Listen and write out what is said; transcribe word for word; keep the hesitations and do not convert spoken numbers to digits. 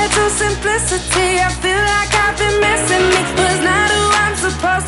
to simplicity. I feel like I've been missing me. Was not who I'm supposed